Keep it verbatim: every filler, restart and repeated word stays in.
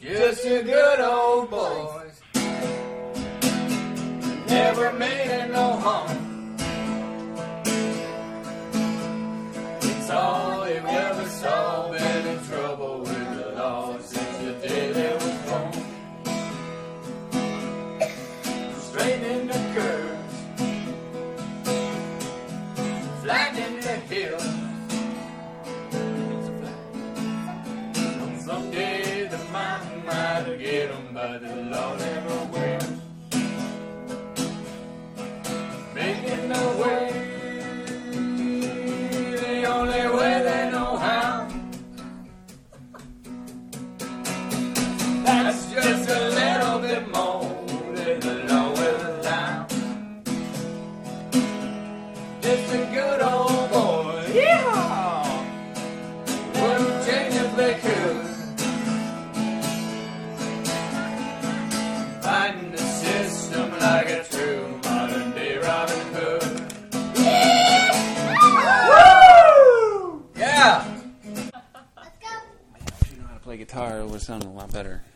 Just a good old boys. Never made it no harm. It's all they've ever saw. Been in trouble with the law since the day they was born. Straightening the curves, flattening the hills. Someday the mountain might get 'em, but the law never will. Making the way, the only way they know how. That's just a little bit more than the law will allow. Just a good old boy, yeah, wouldn't change if they could. Fighting the system like a true modern day Robin Hood. Woo! Yeah! Let's go! If you know how to play guitar, it would sound a lot better.